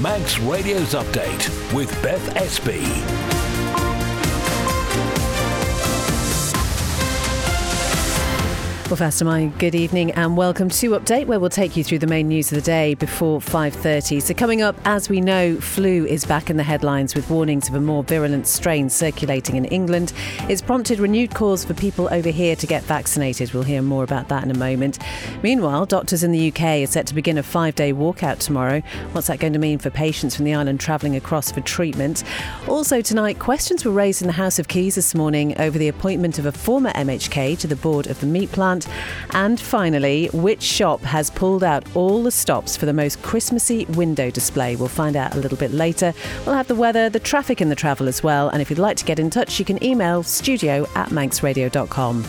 Manx Radio's Update with Beth Espy. Well, first of all, good evening and welcome to Update, where we'll take you through the main news of the day before 5:30. So coming up, as we know, flu is back in the headlines with warnings of a more virulent strain circulating in England. It's prompted renewed calls for people over here to get vaccinated. We'll hear more about that in a moment. Meanwhile, doctors in the UK are set to begin a 5-day walkout tomorrow. What's that going to mean for patients from the island travelling across for treatment? Also tonight, questions were raised in the House of Keys this morning over the appointment of a former MHK to the board of the meat plant. And finally, which shop has pulled out all the stops for the most Christmassy window display? We'll find out a little bit later. We'll have the weather, the traffic and the travel as well. And if you'd like to get in touch, you can email studio@manxradio.com.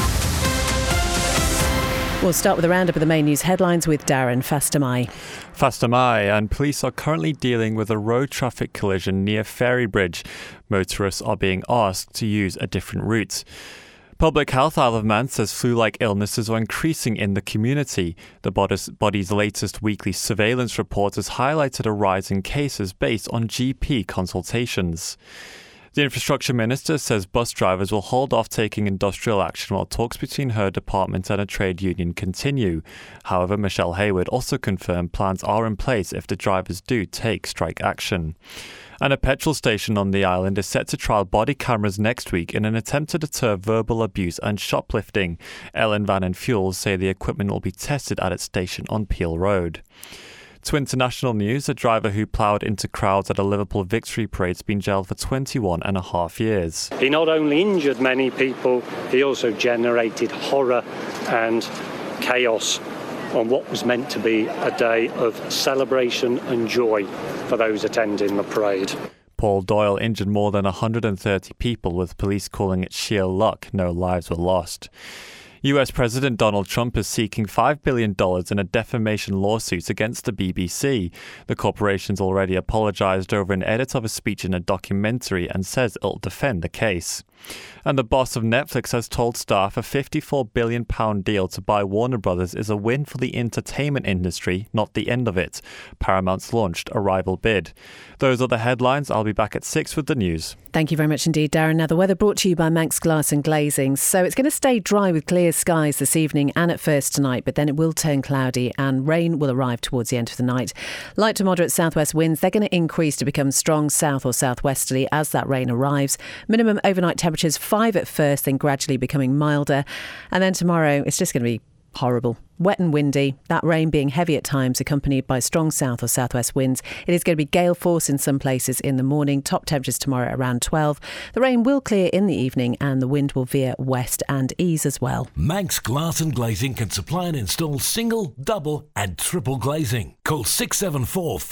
We'll start with a roundup of the main news headlines with Darren Fastamai. Fastamai, and police are currently dealing with a road traffic collision near Ferrybridge. Motorists are being asked to use a different route. Public Health Isle of Man says flu-like illnesses are increasing in the community. The body's latest weekly surveillance report has highlighted a rise in cases based on GP consultations. The Infrastructure Minister says bus drivers will hold off taking industrial action while talks between her department and a trade union continue. However, Michelle Hayward also confirmed plans are in place if the drivers do take strike action. And a petrol station on the island is set to trial body cameras next week in an attempt to deter verbal abuse and shoplifting. Ellen Van and Fuels say the equipment will be tested at its station on Peel Road. To international news, a driver who ploughed into crowds at a Liverpool victory parade has been jailed for 21 and a half years. He not only injured many people, he also generated horror and chaos on what was meant to be a day of celebration and joy for those attending the parade. Paul Doyle injured more than 130 people, with police calling it sheer luck no lives were lost. US President Donald Trump is seeking $5 billion in a defamation lawsuit against the BBC. The corporation's already apologised over an edit of a speech in a documentary and says it'll defend the case. And the boss of Netflix has told staff a £54 billion deal to buy Warner Brothers is a win for the entertainment industry, not the end of it. Paramount's launched a rival bid. Those are the headlines. I'll be back at 6 with the news. Thank you very much indeed, Darren. Now, the weather brought to you by Manx Glass and Glazing. So it's going to stay dry with clear skies this evening and at first tonight, but then it will turn cloudy and rain will arrive towards the end of the night. Light to moderate southwest winds, they're going to increase to become strong south or southwesterly as that rain arrives. Minimum overnight temperatures 5 at first, then gradually becoming milder. And then tomorrow, it's just going to be horrible. Wet and windy, that rain being heavy at times, accompanied by strong south or southwest winds. It is going to be gale force in some places in the morning. Top temperatures tomorrow around 12. The rain will clear in the evening and the wind will veer west and ease as well. Manx Glass and Glazing can supply and install single, double and triple glazing. Call 674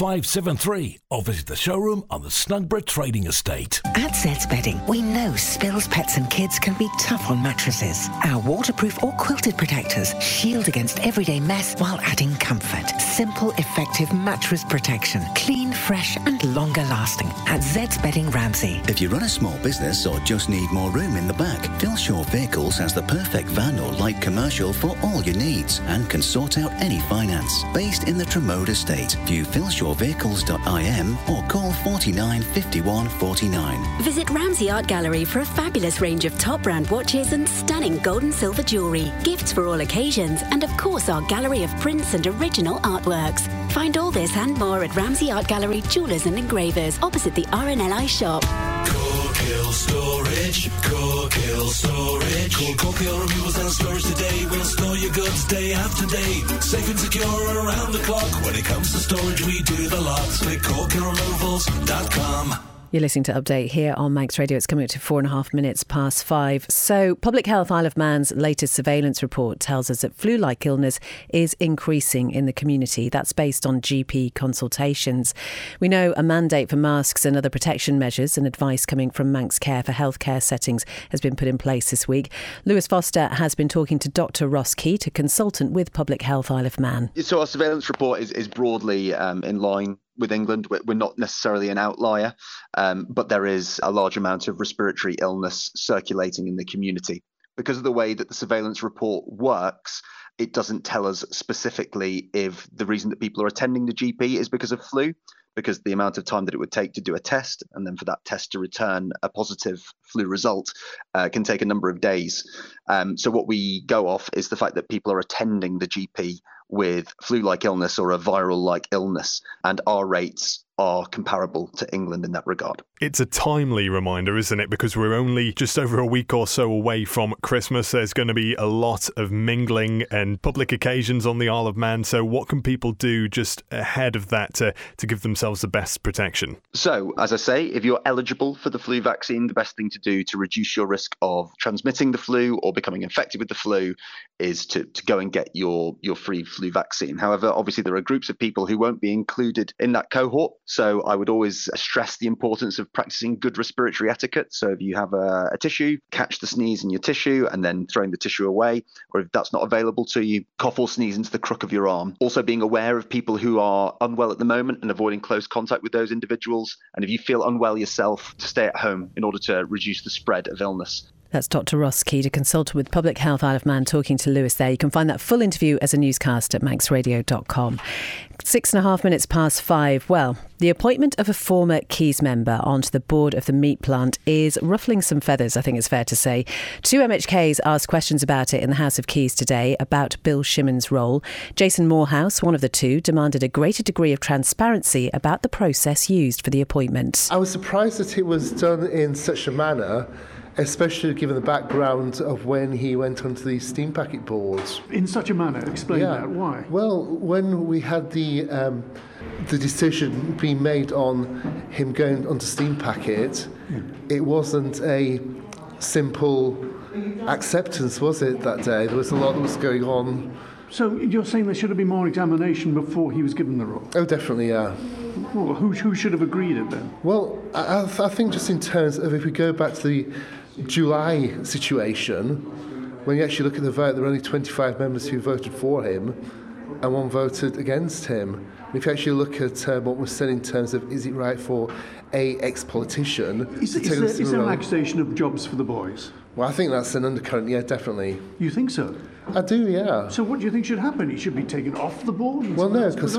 573 or visit the showroom on the Snugborough Trading Estate. At Zed's Bedding, we know spills, pets and kids can be tough on mattresses. Our waterproof or quilted protectors shield against everyday mess while adding comfort. Simple, effective mattress protection. Clean, fresh and longer lasting. At Zed's Bedding Ramsey. If you run a small business or just need more room in the back, Philshaw Vehicles has the perfect van or light commercial for all your needs and can sort out any finance. Based in the Tremode Estate. View philshawvehicles.im or call 49 51 49. Visit Ramsey Art Gallery for a fabulous range of top brand watches and stunning gold and silver jewellery. Gifts for all occasions and of course our gallery of prints and original artworks. Find all this and more at Ramsey Art Gallery, Jewellers and Engravers, opposite the RNLI shop. Corkhill Storage, Corkhill Storage. Call Corkhill Removals and Storage today. We'll store your goods day after day. Safe and secure around the clock. When it comes to storage, we do the lot. Click CorkhillRemovals.com. You're listening to Update here on Manx Radio. It's coming up to 4.5 minutes past 5. So, Public Health Isle of Man's latest surveillance report tells us that flu-like illness is increasing in the community. That's based on GP consultations. We know a mandate for masks and other protection measures and advice coming from Manx Care for healthcare settings has been put in place this week. Lewis Foster has been talking to Dr Ross Keat, a consultant with Public Health Isle of Man. So our surveillance report is broadly in line with England. We're not necessarily an outlier, but there is a large amount of respiratory illness circulating in the community. Because of the way that the surveillance report works, it doesn't tell us specifically if the reason that people are attending the GP is because of flu, because the amount of time that it would take to do a test and then for that test to return a positive flu result can take a number of days. So what we go off is the fact that people are attending the GP with flu-like illness or a viral-like illness, and our rates are comparable to England in that regard. It's a timely reminder, isn't it? Because we're only just over a week or so away from Christmas. There's going to be a lot of mingling and public occasions on the Isle of Man. So what can people do just ahead of that to give themselves the best protection? So, as I say, if you're eligible for the flu vaccine, the best thing to do to reduce your risk of transmitting the flu or becoming infected with the flu is to go and get your free flu vaccine. However, obviously there are groups of people who won't be included in that cohort. So I would always stress the importance of practicing good respiratory etiquette. So if you have a tissue, catch the sneeze in your tissue and then throwing the tissue away. Or if that's not available to you, cough or sneeze into the crook of your arm. Also being aware of people who are unwell at the moment and avoiding close contact with those individuals. And if you feel unwell yourself, to stay at home in order to reduce the spread of illness. That's Dr. Ross Keed, a consultant with Public Health Isle of Man, talking to Lewis there. You can find that full interview as a newscast at manxradio.com. 6.5 minutes past 5. Well, the appointment of a former Keys member onto the board of the meat plant is ruffling some feathers, I think it's fair to say. 2 MHKs asked questions about it in the House of Keys today about Bill Shimon's role. Jason Morehouse, one of the two, demanded a greater degree of transparency about the process used for the appointment. I was surprised that it was done in such a manner, especially given the background of when he went onto the steam packet boards. In such a manner? Explain that. Why? Well, when we had the decision being made on him going onto steam packet, it wasn't a simple acceptance, was it, that day? There was a lot that was going on. So you're saying there should have been more examination before he was given the role? Oh, definitely, yeah. Well, who should have agreed it then? Well, I think just in terms of if we go back to the July situation, when you actually look at the vote, there were only 25 members who voted for him and 1 voted against him. And if you actually look at what was said in terms of is it right for a ex-politician is there an accusation of jobs for the boys? Well, I think that's an undercurrent, yeah, definitely. You think so? I do, yeah. So what do you think should happen? He should be taken off the board? Well, no, because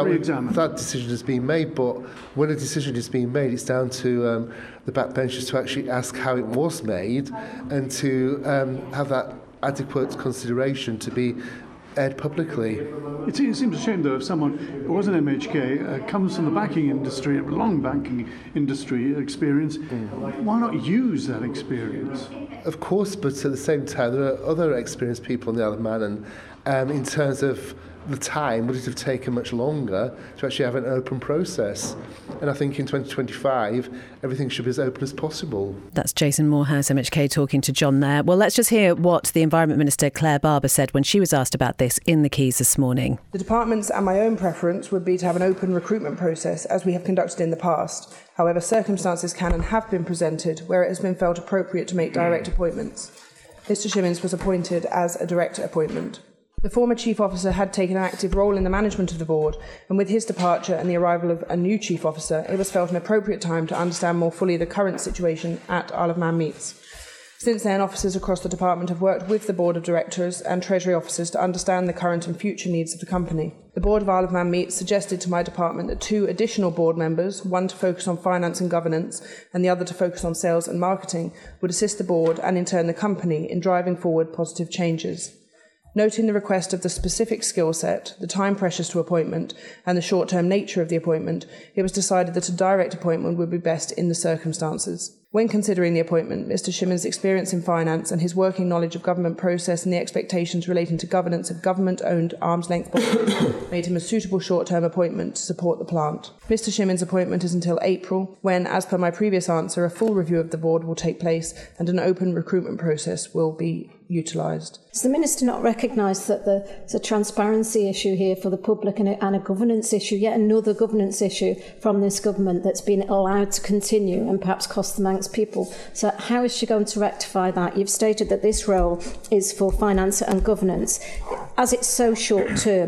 that decision has been made, but when a decision is being made, it's down to the backbenchers to actually ask how it was made and to have that adequate consideration to be aired publicly. It seems a shame, though, if someone who was an MHK, comes from the banking industry, a long banking industry experience, why not use that experience? Of course, but at the same time, there are other experienced people on the Isle of Man, and in terms of the time, would it have taken much longer to actually have an open process? And I think in 2025, everything should be as open as possible. That's Jason Morehouse, MHK, talking to John there. Well, let's just hear what the Environment Minister, Claire Barber, said when she was asked about this in the Keys this morning. The Department's and my own preference would be to have an open recruitment process, as we have conducted in the past. However, circumstances can and have been presented where it has been felt appropriate to make direct appointments. Mr. Shimins was appointed as a direct appointment. The former Chief Officer had taken an active role in the management of the board, and with his departure and the arrival of a new Chief Officer, it was felt an appropriate time to understand more fully the current situation at Isle of Man Meats. Since then, officers across the department have worked with the Board of Directors and Treasury officers to understand the current and future needs of the company. The Board of Isle of Man Meats suggested to my department that 2 additional board members, one to focus on finance and governance and the other to focus on sales and marketing, would assist the board and in turn the company in driving forward positive changes. Noting the request of the specific skill set, the time pressures to appointment, and the short-term nature of the appointment, it was decided that a direct appointment would be best in the circumstances. When considering the appointment, Mr. Shimon's experience in finance and his working knowledge of government process and the expectations relating to governance of government-owned arm's-length bodies made him a suitable short-term appointment to support the plant. Mr. Shimon's appointment is until April, when, as per my previous answer, a full review of the board will take place and an open recruitment process will be utilised. Does the Minister not recognise that there's a transparency issue here for the public and a governance issue, yet another governance issue from this government that's been allowed to continue and perhaps cost the Manx people? So how is she going to rectify that? You've stated that this role is for finance and governance. As it's so short term,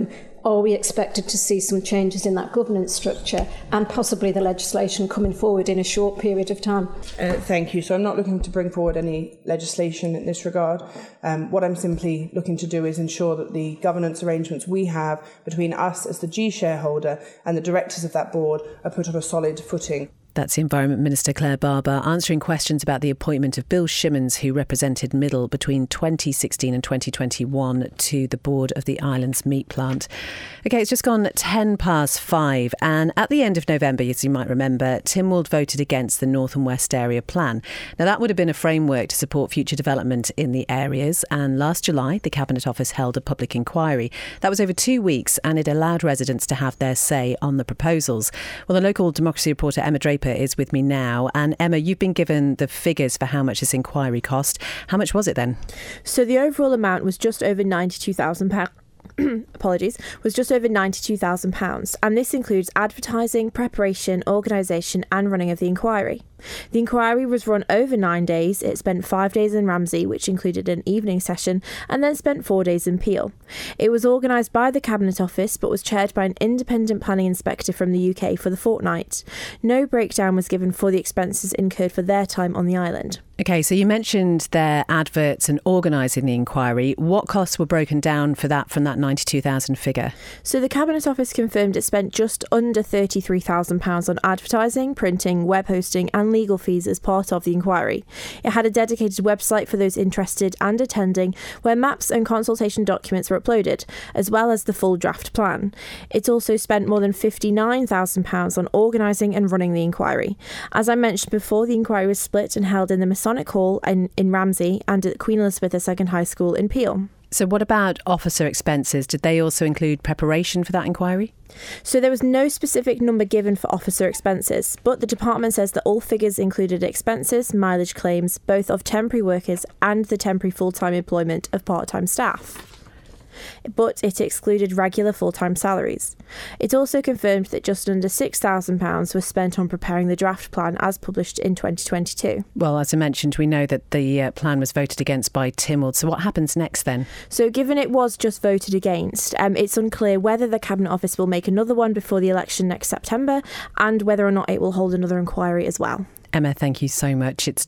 are we expected to see some changes in that governance structure and possibly the legislation coming forward in a short period of time? Thank you. So I'm not looking to bring forward any legislation in this regard. What I'm simply looking to do is ensure that the governance arrangements we have between us as the G shareholder and the directors of that board are put on a solid footing. That's Environment Minister Claire Barber answering questions about the appointment of Bill Shimmons, who represented Middle between 2016 and 2021 to the board of the Islands Meat Plant. OK, it's just gone 5:10, and at the end of November, as you might remember, Tynwald voted against the North and West Area Plan. Now, that would have been a framework to support future development in the areas, and last July, the Cabinet Office held a public inquiry. That was over 2 weeks, and it allowed residents to have their say on the proposals. Well, the local democracy reporter Emma Draper is with me now. And Emma, you've been given the figures for how much this inquiry cost. How much was it then? So the overall amount was just over £92,000. was just over £92,000, and this includes advertising, preparation, organisation and running of the inquiry. The inquiry was run over 9 days. It spent 5 days in Ramsey, which included an evening session, and then spent 4 days in Peel. It was organised by the Cabinet Office but was chaired by an independent planning inspector from the UK for the fortnight. No breakdown was given for the expenses incurred for their time on the island. OK, so you mentioned their adverts and organising the inquiry. What costs were broken down for that from that 92,000 figure? So the Cabinet Office confirmed it spent just under £33,000 on advertising, printing, web hosting and legal fees as part of the inquiry. It had a dedicated website for those interested and attending where maps and consultation documents were uploaded, as well as the full draft plan. It also spent more than £59,000 on organising and running the inquiry. As I mentioned before, the inquiry was split and held in the Masonic Hall in Ramsey and at Queen Elizabeth II High School in Peel. So what about officer expenses? Did they also include preparation for that inquiry? So there was no specific number given for officer expenses, but the department says that all figures included expenses, mileage claims, both of temporary workers and the temporary full-time employment of part-time staff. But it excluded regular full-time salaries. It also confirmed that just under £6,000 was spent on preparing the draft plan as published in 2022. Well, as I mentioned, we know that the plan was voted against by Tynwald. So what happens next then? So given it was just voted against, it's unclear whether the Cabinet Office will make another one before the election next September and whether or not it will hold another inquiry as well. Emma, thank you so much. It's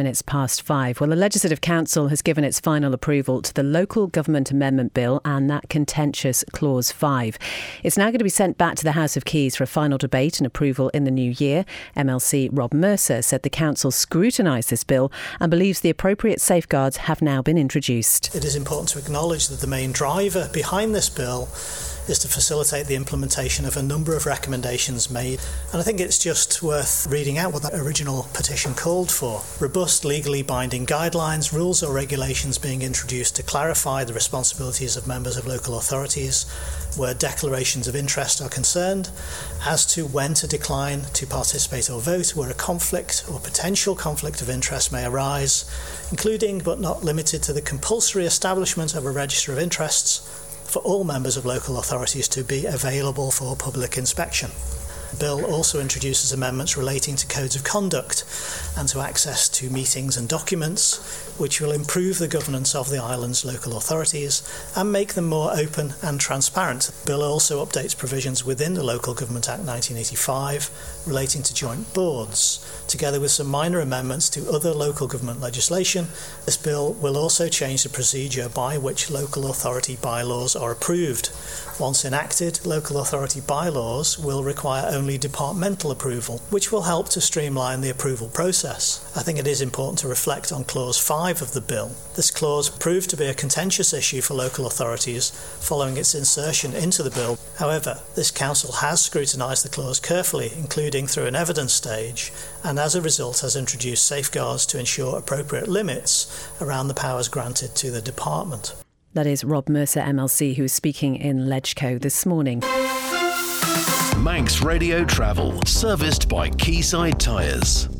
5:12. Well, the Legislative Council has given its final approval to the Local Government Amendment Bill and that contentious Clause 5. It's now going to be sent back to the House of Keys for a final debate and approval in the new year. MLC Rob Mercer said the Council scrutinised this bill and believes the appropriate safeguards have now been introduced. It is important to acknowledge that the main driver behind this bill is to facilitate the implementation of a number of recommendations made. And I think it's just worth reading out what that original petition called for. Robust, legally binding guidelines, rules or regulations being introduced to clarify the responsibilities of members of local authorities where declarations of interest are concerned, as to when to decline to participate or vote where a conflict or potential conflict of interest may arise, including but not limited to the compulsory establishment of a register of interests for all members of local authorities to be available for public inspection. The bill also introduces amendments relating to codes of conduct and to access to meetings and documents, which will improve the governance of the island's local authorities and make them more open and transparent. The bill also updates provisions within the Local Government Act 1985 relating to joint boards. Together with some minor amendments to other local government legislation, this bill will also change the procedure by which local authority bylaws are approved. Once enacted, local authority bylaws will require only departmental approval, which will help to streamline the approval process. I think it is important to reflect on Clause 5 of the bill. This clause proved to be a contentious issue for local authorities following its insertion into the bill. However, this council has scrutinised the clause carefully, including through an evidence stage, and as a result has introduced safeguards to ensure appropriate limits around the powers granted to the department. That is Rob Mercer, MLC, who was speaking in Ledgeco this morning. Manx Radio Travel, serviced by Quayside Tyres.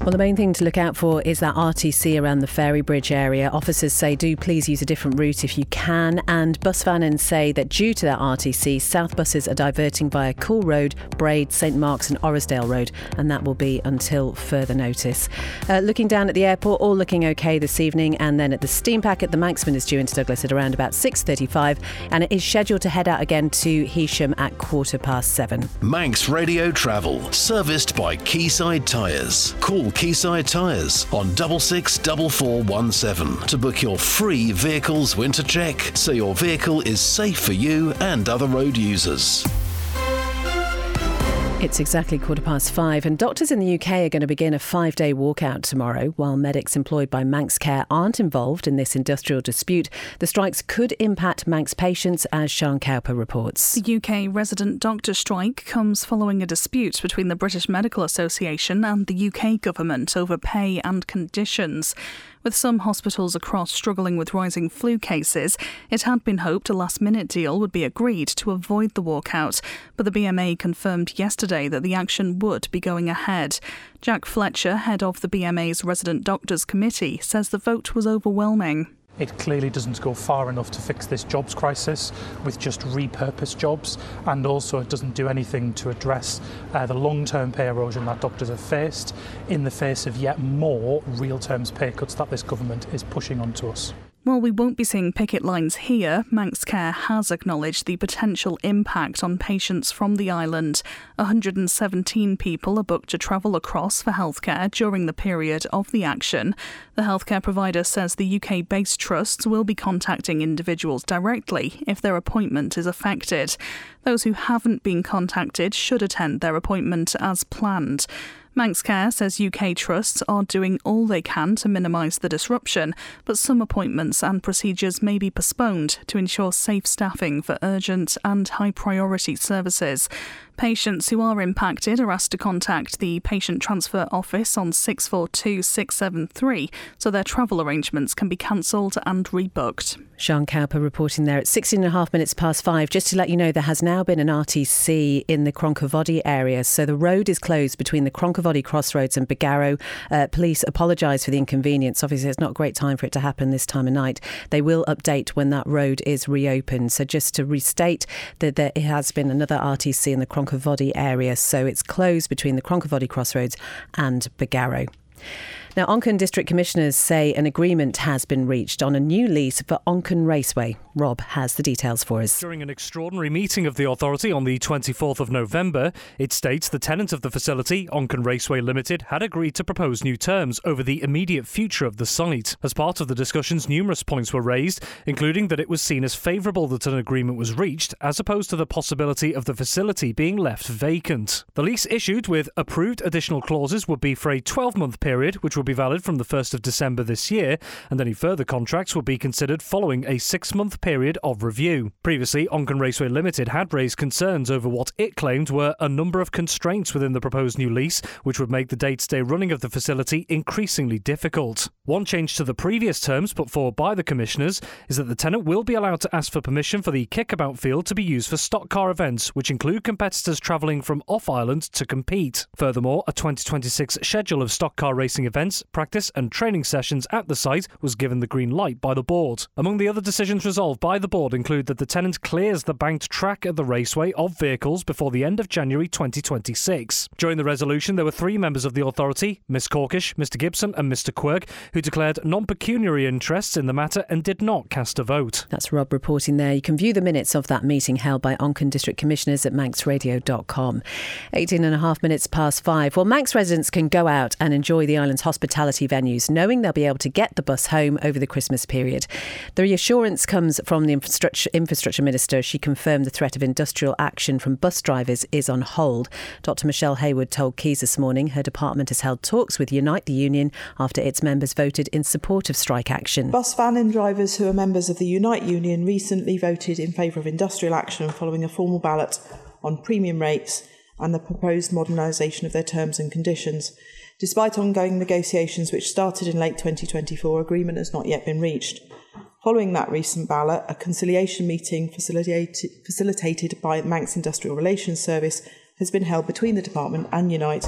Well, the main thing to look out for is that RTC around the Ferry Bridge area. Officers say do please use a different route if you can. And Busvannon say that due to that RTC, South buses are diverting via Cool Road, Braid, St Mark's and Orrisdale Road. And that will be until further notice. Looking down at the airport, all looking okay this evening. And then at the steam packet, the Manxman is due into Douglas at around about 6:35. And it is scheduled to head out again to Heysham at 7:15. Manx Radio Travel, serviced by Quayside Tyres. Call Quayside Tyres on 664417 to book your free vehicles winter check so your vehicle is safe for you and other road users. It's exactly 5:15 and doctors in the UK are going to begin a 5-day walkout tomorrow. While medics employed by Manx Care aren't involved in this industrial dispute, the strikes could impact Manx patients, as Sean Cowper reports. The UK resident doctor strike comes following a dispute between the British Medical Association and the UK government over pay and conditions. With some hospitals across struggling with rising flu cases, it had been hoped a last-minute deal would be agreed to avoid the walkout, but the BMA confirmed yesterday that the action would be going ahead. Jack Fletcher, head of the BMA's Resident Doctors Committee, says the vote was overwhelming. It clearly doesn't go far enough to fix this jobs crisis with just repurposed jobs, and also it doesn't do anything to address the long-term pay erosion that doctors have faced in the face of yet more real terms pay cuts that this government is pushing onto us. While we won't be seeing picket lines here, Manx Care has acknowledged the potential impact on patients from the island. 117 people are booked to travel across for healthcare during the period of the action. The healthcare provider says the UK-based trusts will be contacting individuals directly if their appointment is affected. Those who haven't been contacted should attend their appointment as planned. Manx Care says UK trusts are doing all they can to minimise the disruption, but some appointments and procedures may be postponed to ensure safe staffing for urgent and high-priority services. Patients who are impacted are asked to contact the Patient Transfer Office on 642-673 so their travel arrangements can be cancelled and rebooked. Sean Cowper reporting there at 5:16. Just to let you know, there has now been an RTC in the Cronkovody area. So the road is closed between the Cronkovody crossroads and Bigarrow. Police apologise for the inconvenience. Obviously, it's not a great time for it to happen this time of night. They will update when that road is reopened. So just to restate that there has been another RTC in the Cronkovody area. So it's closed between the Cronkovody crossroads and Bigarrow. Now, Onchan District Commissioners say an agreement has been reached on a new lease for Onchan Raceway. Rob has the details for us. During an extraordinary meeting of the authority on the 24th of November, it states the tenant of the facility, Onchan Raceway Limited, had agreed to propose new terms over the immediate future of the site. As part of the discussions, numerous points were raised, including that it was seen as favourable that an agreement was reached, as opposed to the possibility of the facility being left vacant. The lease issued with approved additional clauses would be for a 12-month period, which would be valid from the 1st of December this year, and any further contracts would be considered following a 6-month period of review. Previously, Onchan Raceway Limited had raised concerns over what it claimed were a number of constraints within the proposed new lease, which would make the day-to-day running of the facility increasingly difficult. One change to the previous terms put forward by the Commissioners is that the tenant will be allowed to ask for permission for the kickabout field to be used for stock car events, which include competitors travelling from off-island to compete. Furthermore, a 2026 schedule of stock car racing events, practice and training sessions at the site was given the green light by the board. Among the other decisions resolved by the board include that the tenant clears the banked track at the raceway of vehicles before the end of January 2026. During the resolution, there were 3 members of the authority, Miss Corkish, Mr Gibson and Mr Quirk, who declared non-pecuniary interests in the matter and did not cast a vote. That's Rob reporting there. You can view the minutes of that meeting held by Onchan District Commissioners at manxradio.com. 5:18. Well, Manx residents can go out and enjoy the island's hospitality venues, knowing they'll be able to get the bus home over the Christmas period. The reassurance comes from the Infrastructure Minister. She confirmed the threat of industrial action from bus drivers is on hold. Dr Michelle Hayward told Keys this morning her department has held talks with Unite the Union after its members voted in support of strike action. Bus van and drivers who are members of the Unite Union recently voted in favour of industrial action following a formal ballot on premium rates and the proposed modernisation of their terms and conditions. Despite ongoing negotiations which started in late 2024, agreement has not yet been reached. Following that recent ballot, a conciliation meeting facilitated by Manx Industrial Relations Service has been held between the department and Unite,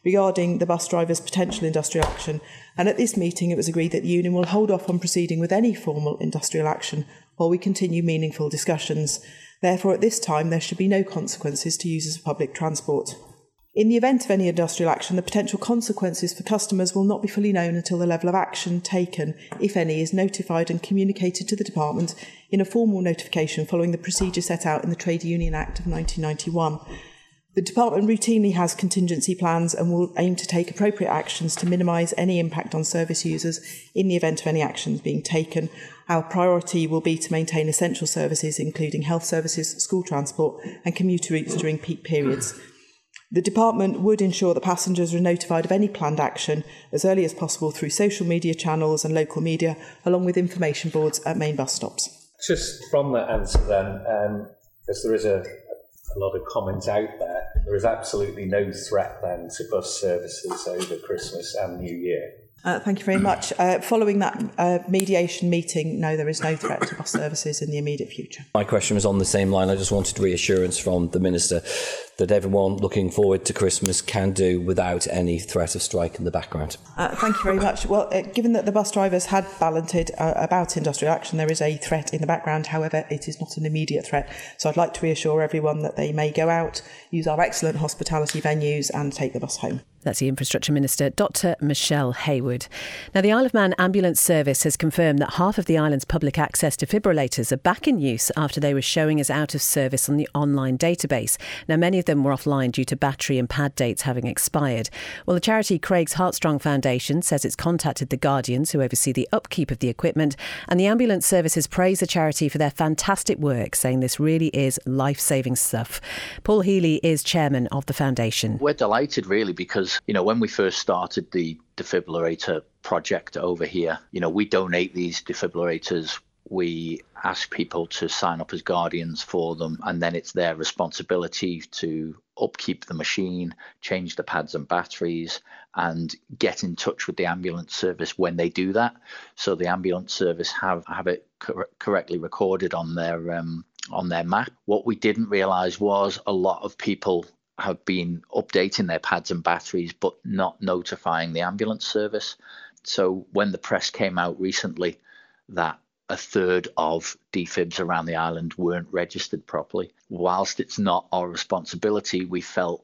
regarding the bus drivers' potential industrial action, and at this meeting it was agreed that the union will hold off on proceeding with any formal industrial action while we continue meaningful discussions. Therefore, at this time, there should be no consequences to users of public transport. In the event of any industrial action, the potential consequences for customers will not be fully known until the level of action taken, if any, is notified and communicated to the department in a formal notification following the procedure set out in the Trade Union Act of 1991. The department routinely has contingency plans and will aim to take appropriate actions to minimise any impact on service users in the event of any actions being taken. Our priority will be to maintain essential services, including health services, school transport and commuter routes during peak periods. The department would ensure that passengers are notified of any planned action as early as possible through social media channels and local media, along with information boards at main bus stops. Just from that answer then, because there is a lot of comments out there is absolutely no threat then to bus services over Christmas and New Year. Thank you very much. Following that mediation meeting, no, there is no threat to bus services in the immediate future. My question was on the same line. I just wanted reassurance from the Minister that everyone looking forward to Christmas can do without any threat of strike in the background. Thank you very much. Well, given that the bus drivers had balloted about industrial action, there is a threat in the background. However, it is not an immediate threat. So I'd like to reassure everyone that they may go out, use our excellent hospitality venues and take the bus home. That's the Infrastructure Minister, Dr Michelle Haywood. Now, the Isle of Man Ambulance Service has confirmed that half of the island's public access defibrillators are back in use after they were showing as out of service on the online database. Now, many of them were offline due to battery and pad dates having expired. Well, the charity Craig's Heartstrong Foundation says it's contacted the Guardians, who oversee the upkeep of the equipment, and the ambulance service has praised the charity for their fantastic work, saying this really is life-saving stuff. Paul Healy is chairman of the foundation. We're delighted, really, because when we first started the defibrillator project over here, we donate these defibrillators. We ask people to sign up as guardians for them, and then it's their responsibility to upkeep the machine, change the pads and batteries, and get in touch with the ambulance service when they do that. So the ambulance service have it correctly recorded on their map. What we didn't realise was a lot of people have been updating their pads and batteries but not notifying the ambulance service. So when the press came out recently that a third of defibs around the island weren't registered properly, whilst it's not our responsibility, we felt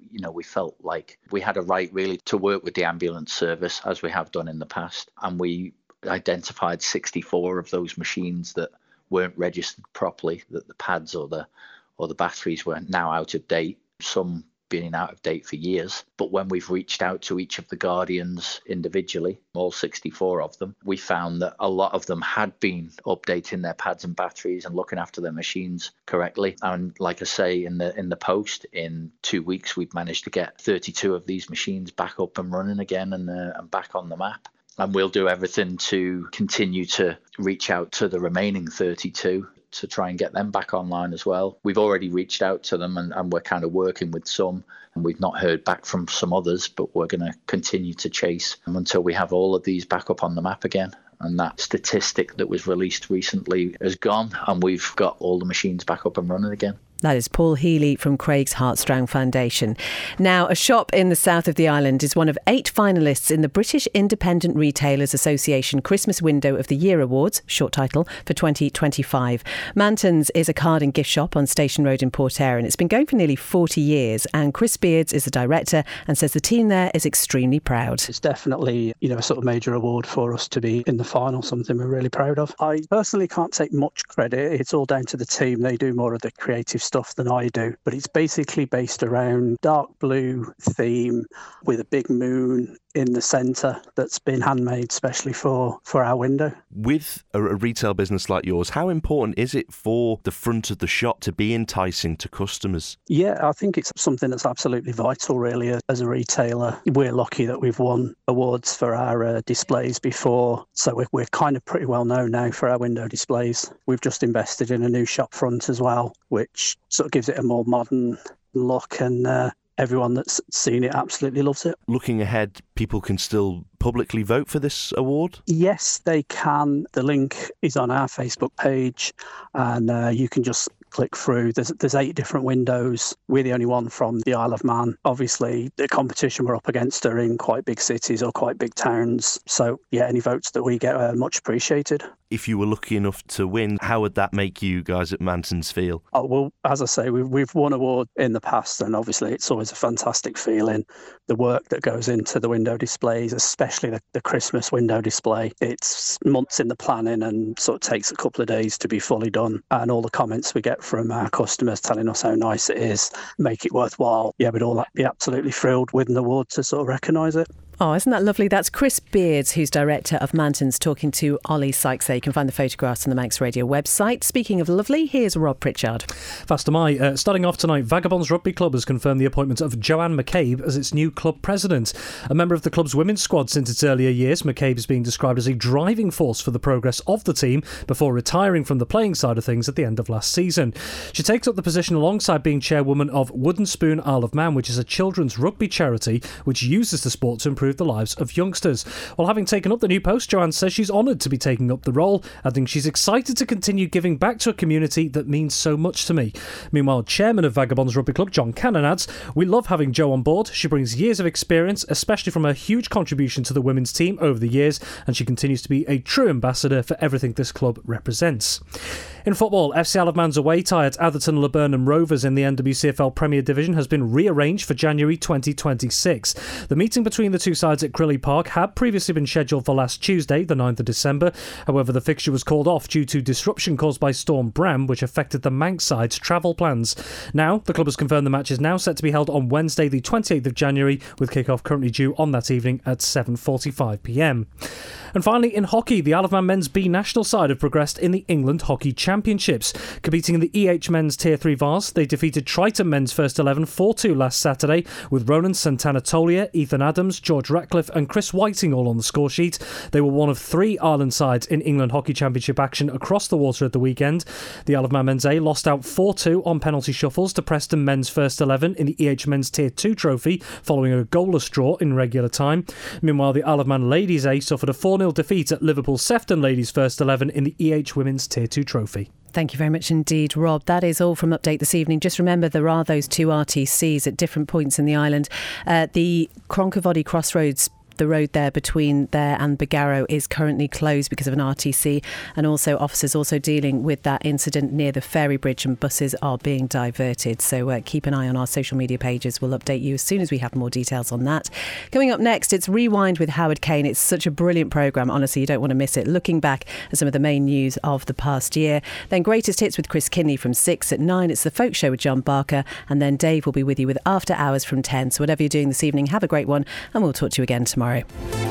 like we had a right really to work with the ambulance service as we have done in the past, and we identified 64 of those machines that weren't registered properly, that the pads or the batteries were now out of date, some being out of date for years. But when we've reached out to each of the Guardians individually, all 64 of them, we found that a lot of them had been updating their pads and batteries and looking after their machines correctly. And like I say in the post, in 2 weeks we've managed to get 32 of these machines back up and running again and back on the map. And we'll do everything to continue to reach out to the remaining 32 to try and get them back online as well. We've already reached out to them and we're kind of working with some, and we've not heard back from some others, but we're going to continue to chase until we have all of these back up on the map again. And that statistic that was released recently is gone, and we've got all the machines back up and running again. That is Paul Healy from Craig's Heartstrong Foundation. Now, a shop in the south of the island is one of 8 finalists in the British Independent Retailers Association Christmas Window of the Year Awards, short title, for 2025. Manton's is a card and gift shop on Station Road in Port Eyre, and it's been going for nearly 40 years. And Chris Beards is the director and says the team there is extremely proud. It's definitely, a sort of major award for us to be in the final, something we're really proud of. I personally can't take much credit. It's all down to the team. They do more of the creative stuff than I do, but it's basically based around dark blue theme with a big moon in the centre that's been handmade specially for our window. With a retail business like yours, how important is it for the front of the shop to be enticing to customers? Yeah, I think it's something that's absolutely vital, really. As a retailer, we're lucky that we've won awards for our displays before, so we're kind of pretty well known now for our window displays. We've just invested in a new shop front as well, which sort of gives it a more modern look, and everyone that's seen it absolutely loves it. Looking ahead, people can still publicly vote for this award? Yes, they can. The link is on our Facebook page, and you can just click through. There's 8 different windows. We're the only one from the Isle of Man. Obviously, the competition we're up against are in quite big cities or quite big towns. So, yeah, any votes that we get are much appreciated. If you were lucky enough to win, how would that make you guys at Mantons feel? Oh, well, as I say, we've won awards in the past, and obviously it's always a fantastic feeling. The work that goes into the window displays, especially the Christmas window display, it's months in the planning and sort of takes a couple of days to be fully done. And all the comments we get from our customers telling us how nice it is make it worthwhile. Yeah, we'd all be absolutely thrilled with an award to sort of recognise it. Oh, isn't that lovely? That's Chris Beards, who's director of Mantons, talking to Ollie Sykes. You can find the photographs on the Manx Radio website. Speaking of lovely, here's Rob Pritchard. Fast am I. Starting off tonight, Vagabonds Rugby Club has confirmed the appointment of Joanne McCabe as its new club president. A member of the club's women's squad since its earlier years, McCabe is being described as a driving force for the progress of the team before retiring from the playing side of things at the end of last season. She takes up the position alongside being chairwoman of Wooden Spoon Isle of Man, which is a children's rugby charity which uses the sport to improve the lives of youngsters. While having taken up the new post, Joanne says she's honoured to be taking up the role, adding she's excited to continue giving back to a community that means so much to me. Meanwhile, chairman of Vagabonds Rugby Club, John Cannon, adds, "We love having Jo on board. She brings years of experience, especially from her huge contribution to the women's team over the years, and she continues to be a true ambassador for everything this club represents." In football, FC Isle of Man's away tie at Atherton Laburnum Rovers in the NWCFL Premier Division has been rearranged for January 2026. The meeting between the two sides at Crilly Park had previously been scheduled for last Tuesday, the 9th of December. However, the fixture was called off due to disruption caused by Storm Bram, which affected the Manx side's travel plans. Now, the club has confirmed the match is now set to be held on Wednesday, the 28th of January, with kick-off currently due on that evening at 7:45pm. And finally, in hockey, the Isle of Man men's B national side have progressed in the England Hockey Championships. Competing in the EH men's Tier 3 Vars, they defeated Triton men's first 11 4-2 last Saturday, with Ronan Santana-Tolia, Ethan Adams, George Ratcliffe and Chris Whiting all on the score sheet. They were one of 3 Ireland sides in England Hockey Championship action across the water at the weekend. The Isle of Man men's A lost out 4-2 on penalty shuffles to Preston men's first 11 in the EH men's Tier 2 trophy, following a goalless draw in regular time. Meanwhile, the Isle of Man ladies A suffered a 4-0 defeat at Liverpool Sefton ladies first 11 in the EH women's Tier 2 trophy. Thank you very much indeed, Rob. That is all from Update this evening. Just remember, there are those 2 RTCs at different points in the island. The Cronkovody Crossroads, the road there between there and Bagarrow, is currently closed because of an RTC, and also officers also dealing with that incident near the ferry bridge, and buses are being diverted. So keep an eye on our social media pages. We'll update you as soon as we have more details on that. Coming up next, it's Rewind with Howard Kane. It's such a brilliant programme. Honestly, you don't want to miss it. Looking back at some of the main news of the past year. Then Greatest Hits with Chris Kinney from 6. At 9, it's The Folk Show with John Barker. And then Dave will be with you with After Hours from 10. So whatever you're doing this evening, have a great one, and we'll talk to you again tomorrow.